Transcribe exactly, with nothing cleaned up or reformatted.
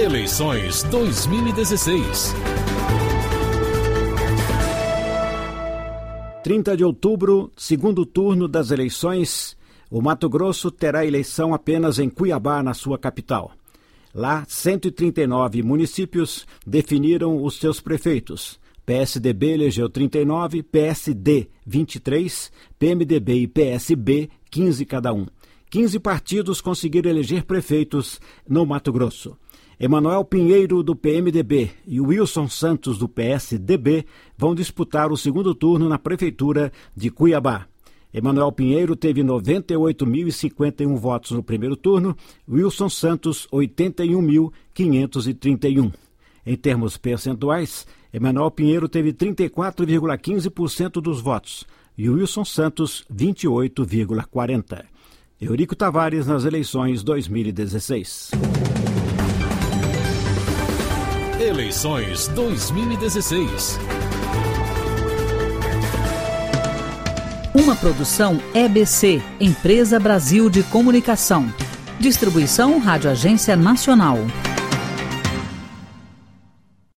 Eleições dois mil e dezesseis. trinta de outubro, segundo turno das eleições. O Mato Grosso terá eleição apenas em Cuiabá, na sua capital. Lá, cento e trinta e nove municípios definiram os seus prefeitos. P S D B elegeu trinta e nove, P S D vinte e três, P M D B e P S B quinze cada um. quinze partidos conseguiram eleger prefeitos no Mato Grosso. Emanuel Pinheiro, do P M D B, e Wilson Santos, do P S D B, vão disputar o segundo turno na Prefeitura de Cuiabá. Emanuel Pinheiro teve noventa e oito mil e cinquenta e um votos no primeiro turno, Wilson Santos, oitenta e um mil quinhentos e trinta e um. Em termos percentuais, Emanuel Pinheiro teve trinta e quatro vírgula quinze por cento dos votos e Wilson Santos, vinte e oito vírgula quarenta por cento. Eurico Tavares nas eleições dois mil e dezesseis. Eleições dois mil e dezesseis. Uma produção E B C, Empresa Brasil de Comunicação. Distribuição Rádio Agência Nacional.